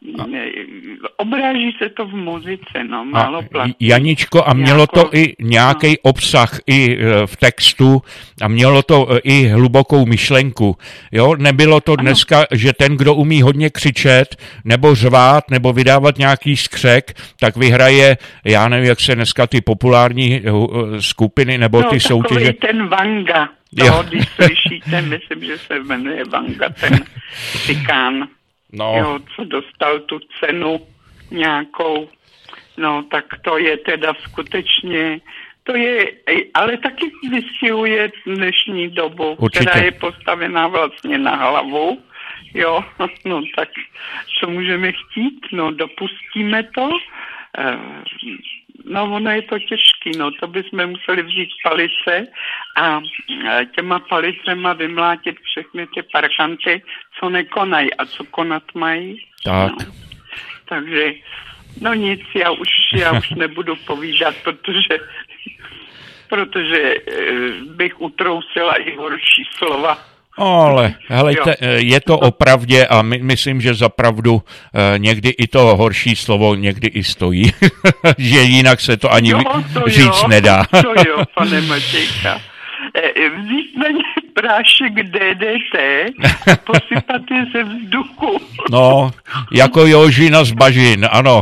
obráží se to v muzice, no, málo platí. Janičko, a mělo jako, to i nějaký no. obsah i v textu a mělo to i hlubokou myšlenku, jo, nebylo to dneska, ano. že ten, kdo umí hodně křičet, nebo řvát, nebo vydávat nějaký skřek, tak vyhraje, já nevím, jak se dneska ty populární skupiny, nebo no, ty soutěže. ten Vanga. To, když slyšíte, myslím, že se jmenuje Vanga, ten cikán, no. jo, co dostal tu cenu nějakou, no tak to je teda skutečně, to je, ale taky vystihuje dnešní dobu, Určitě. která je postavená vlastně na hlavu, jo, no tak co můžeme chtít, no dopustíme to, no ono je to těžký, no to bychom museli vzít palice a těma palicema vymlátit všechny ty parkanty, co nekonají a co konat mají. Tak. No. Takže, no nic, já už, já už nebudu povídat, protože, protože bych utrousila i horší slova. Ale helejte, je to opravdě a my, myslím, že za pravdu eh, někdy i to horší slovo někdy i stojí, že jinak se to ani jo, to říct jo, nedá. To jo, pane Matějka. Vzít na ně prášek D D T a posypat je ze vzduchu. No, jako Jožina z bažin, ano.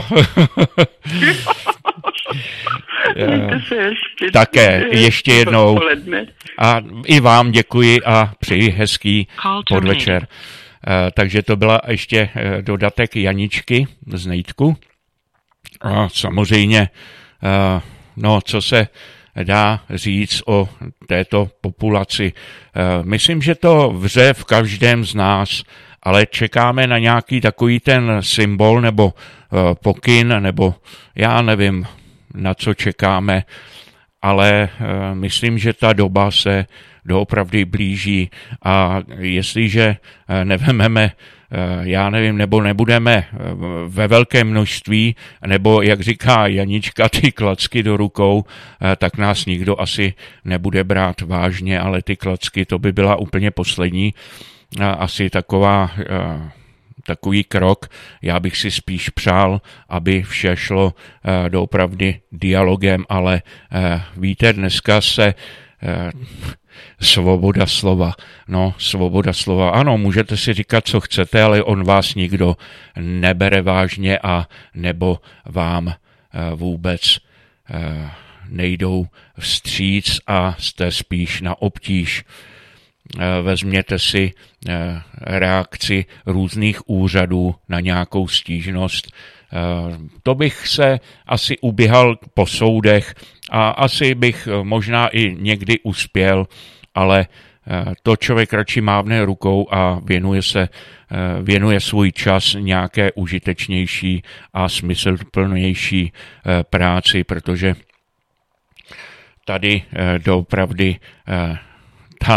Také ještě jednou a i vám děkuji a přeji hezký podvečer. Takže to byla ještě dodatek Janičky z Nejtku. A samozřejmě, no, co se dá říct o této populaci. Myslím, že to vře v každém z nás, ale čekáme na nějaký takový ten symbol nebo pokyn, nebo já nevím, na co čekáme, ale myslím, že ta doba se doopravdy blíží a jestliže nevememe, já nevím, nebo nebudeme ve velkém množství, nebo jak říká Janička, ty klacky do rukou, tak nás nikdo asi nebude brát vážně, ale ty klacky, to by byla úplně poslední asi taková takový krok. Já bych si spíš přál, aby vše šlo uh, doopravdy dialogem, ale uh, víte, dneska se uh, svoboda slova, no, svoboda slova, ano, můžete si říkat, co chcete, ale on vás nikdo nebere vážně a nebo vám uh, vůbec uh, nejdou vstříc a jste spíš na obtíž. Vezměte si reakci různých úřadů na nějakou stížnost. To bych se asi uběhal po soudech a asi bych možná i někdy uspěl, ale to člověk radši mávne rukou a věnuje se, věnuje svůj čas nějaké užitečnější a smysluplnější práci, protože tady doopravdy ta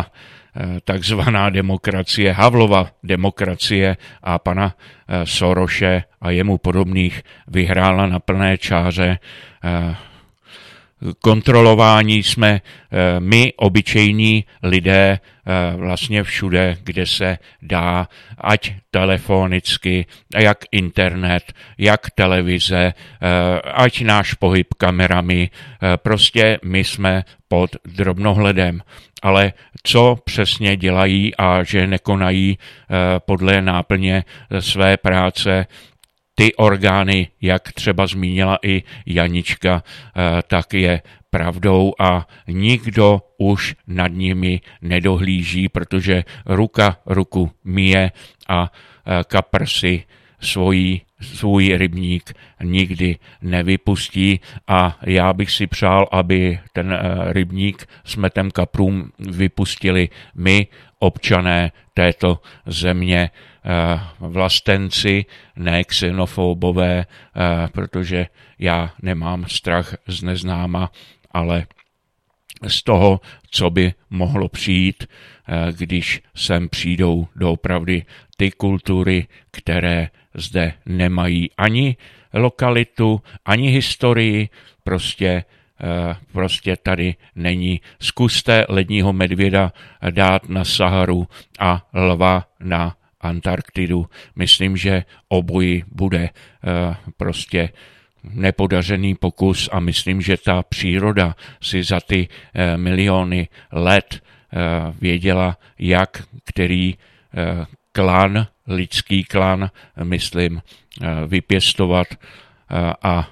takzvaná demokracie, Havlova demokracie a pana Soroše a jemu podobných vyhrála na plné čáře. Kontrolování jsme my, obyčejní lidé, vlastně všude, kde se dá, ať telefonicky, jak internet, jak televize, ať náš pohyb kamerami, prostě my jsme pod drobnohledem. Ale co přesně dělají a že nekonají podle náplně své práce ty orgány, jak třeba zmínila i Janička, tak je pravdou a nikdo už nad nimi nedohlíží, protože ruka ruku myje a kapr si svojí, svůj rybník nikdy nevypustí a já bych si přál, aby ten rybník smetem kaprům vypustili my, občané této země, vlastenci, ne xenofobové, protože já nemám strach z neznáma, ale z toho, co by mohlo přijít, když sem přijdou doopravdy ty kultury, které zde nemají ani lokalitu, ani historii, prostě Prostě tady není. Zkuste ledního medvěda dát na Saharu a lva na Antarktidu. Myslím, že obojí bude prostě nepodařený pokus a myslím, že ta příroda si za ty miliony let věděla, jak který klan, lidský klan, myslím, vypěstovat a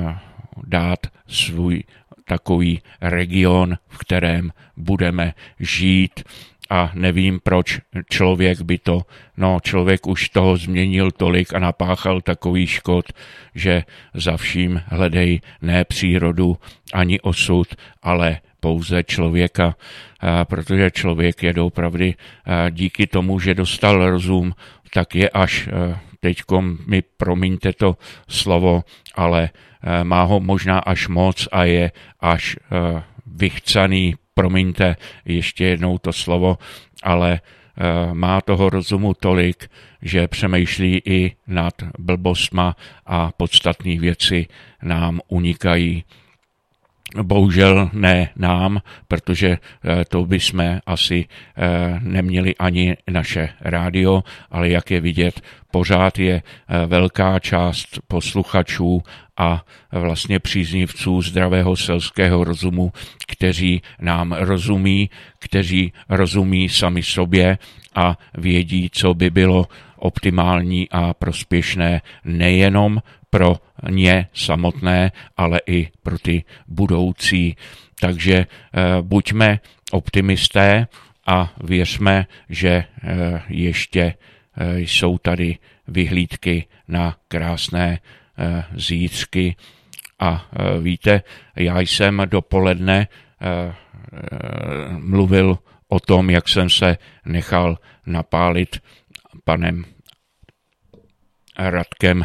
dát svůj takový region, v kterém budeme žít a nevím, proč člověk by to, no člověk už toho změnil tolik a napáchal takový škod, že za vším hledej ne přírodu ani osud, ale pouze člověka, protože člověk je doopravdy díky tomu, že dostal rozum, tak je až, teďkom mi promiňte to slovo, ale má ho možná až moc a je až vychcaný, promiňte ještě jednou to slovo, ale má toho rozumu tolik, že přemýšlí i nad blbostma a podstatné věci nám unikají. Bohužel ne nám, protože to bychom asi neměli ani naše rádio, ale jak je vidět, pořád je velká část posluchačů a vlastně příznivců zdravého selského rozumu, kteří nám rozumí, kteří rozumí sami sobě a vědí, co by bylo optimální a prospěšné nejenom pro ně samotné, ale i pro ty budoucí. Takže e, buďme optimisté a věřme, že e, ještě e, jsou tady vyhlídky na krásné e, zítřky. A e, víte, já jsem dopoledne e, e, mluvil o tom, jak jsem se nechal napálit panem Radkem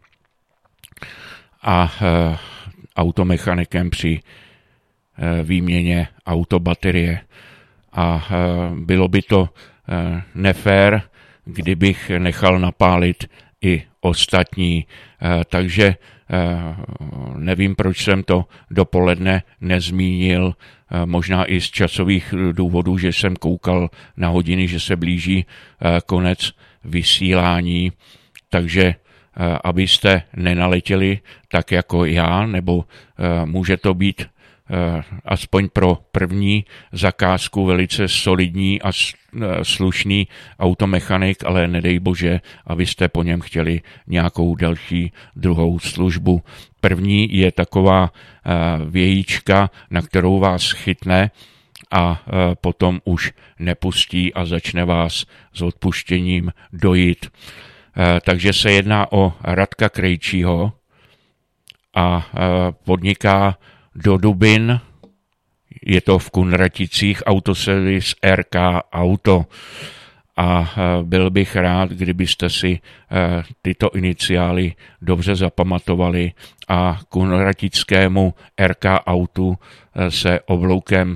a e, automechanikem při e, výměně autobaterie. A e, bylo by to e, nefér, kdybych nechal napálit i ostatní. E, takže e, nevím, proč jsem to dopoledne nezmínil, e, možná i z časových důvodů, že jsem koukal na hodiny, že se blíží e, konec vysílání. Takže abyste nenaletěli tak jako já, nebo může to být aspoň pro první zakázku velice solidní a slušný automechanik, ale nedej bože, abyste po něm chtěli nějakou další druhou službu. První je taková vějíčka, na kterou vás chytne a potom už nepustí a začne vás s odpuštěním dojít. Takže se jedná o Radka Krejčího a podniká do Dubin, je to v Kunraticích, autoservis R K Auto. A byl bych rád, kdybyste si tyto iniciály dobře zapamatovali a Kunratickému R K Autu se obloukem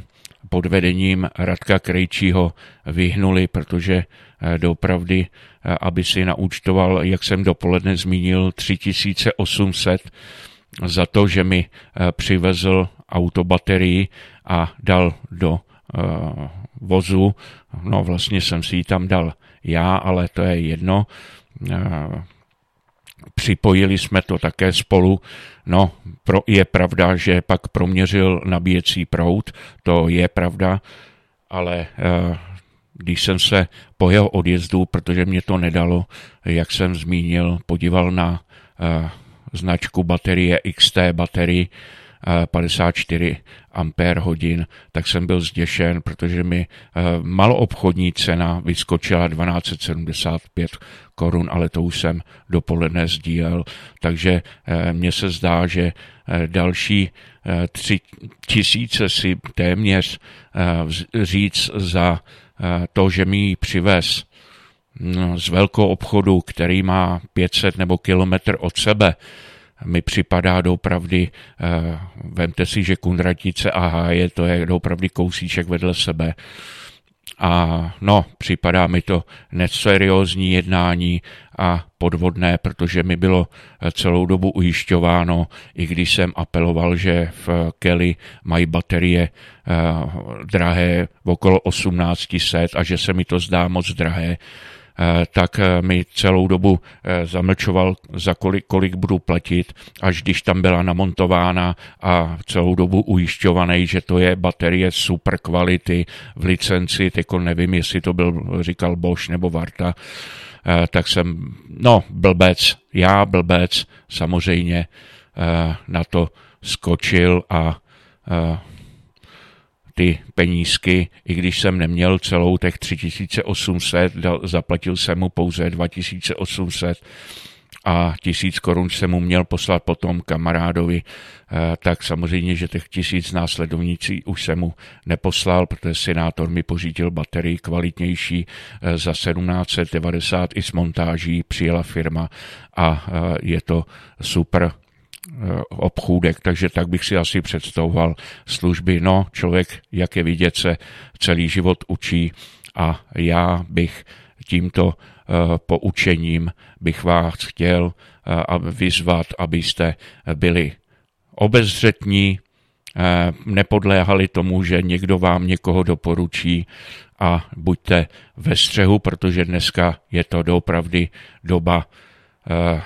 pod vedením Radka Krejčího vyhnuli, protože doopravdy, aby si naúčtoval, jak jsem dopoledne zmínil, tři tisíce osm set za to, že mi přivezl autobaterii a dal do uh, vozu. No vlastně jsem si ji tam dal já, ale to je jedno. Uh, Připojili jsme to také spolu. No, pro, je pravda, že pak proměřil nabíjecí proud, to je pravda, ale uh, když jsem se po jeho odjezdu, protože mě to nedalo, jak jsem zmínil, podíval na uh, značku baterie X T baterii uh, padesát čtyři ampér hodin, tak jsem byl zděšen, protože mi uh, maloobchodní cena vyskočila dvanáct set sedmdesát pět korun, ale to už jsem dopoledne sdílel, takže uh, mně se zdá, že uh, další uh, tři tisíce si téměř uh, říct za to, že mi ji přivez z velkou obchodu, který má pět set nebo kilometr od sebe, mi připadá doopravdy, vemte si, že Kunratice a Háje, to je doopravdy kousíček vedle sebe. A no, připadá mi to neseriózní jednání a podvodné, protože mi bylo celou dobu ujišťováno, i když jsem apeloval, že v Kelly mají baterie eh, drahé okolo osmnáct set a že se mi to zdá moc drahé, eh, tak mi celou dobu eh, zamlčoval, za kolik, kolik budu platit, až když tam byla namontována a celou dobu ujišťovaný, že to je baterie super kvality v licenci, tyko nevím, jestli to byl, říkal Bosch nebo Varta, eh, tak jsem, no blbec, já blbec samozřejmě eh, na to skočil a eh, ty penízky, i když jsem neměl celou těch tři tisíce osm set, zaplatil jsem mu pouze dva tisíce osm set a tisíc korun jsem mu měl poslat potom kamarádovi, tak samozřejmě, že těch tisíc následovnící už jsem mu neposlal, protože senátor mi pořídil baterii kvalitnější za sedmnáct set devadesát i s montáží, přijela firma a je to super obchůdek, takže tak bych si asi představoval služby. No, člověk, jak je vidět, se celý život učí a já bych tímto uh, poučením bych vás chtěl uh, vyzvat, abyste byli obezřetní, uh, nepodléhali tomu, že někdo vám někoho doporučí a buďte ve střehu, protože dneska je to doopravdy doba uh,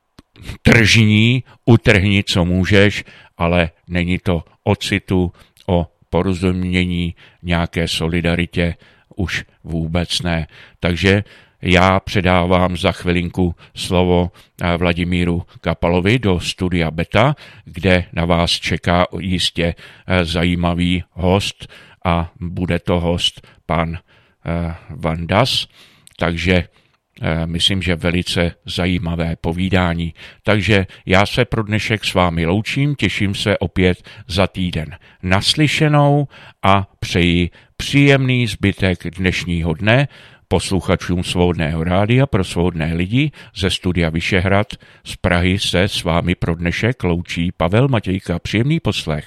tržní, utrhni, co můžeš, ale není to o citu, o porozumění, nějaké solidaritě, už vůbec ne. Takže já předávám za chvilinku slovo Vladimíru Kapalovi do studia Beta, kde na vás čeká jistě zajímavý host a bude to host pan Vandas, takže myslím, že velice zajímavé povídání. Takže já se pro dnešek s vámi loučím, těším se opět za týden naslyšenou a přeji příjemný zbytek dnešního dne posluchačům Svobodného rádia pro svobodné lidi ze studia Vyšehrad. Z Prahy se s vámi pro dnešek loučí Pavel Matějka. Příjemný poslech.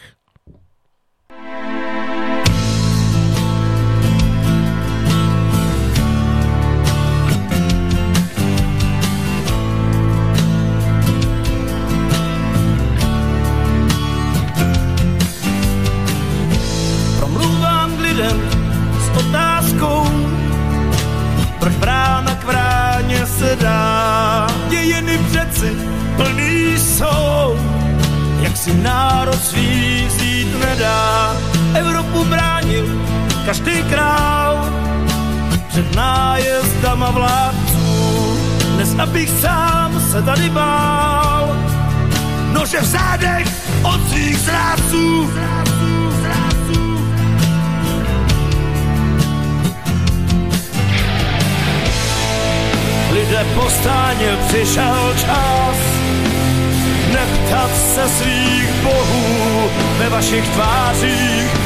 Dějiny přeci plný jsou, jak si národ svý vzít nedá. Evropu bránil každý král před nájezdama vládců. Dnes abych sám se tady bál, nože v zádech od svých zrádců. Lidé povstáně, přišel čas neptat se svých bohů, ve vašich tvářích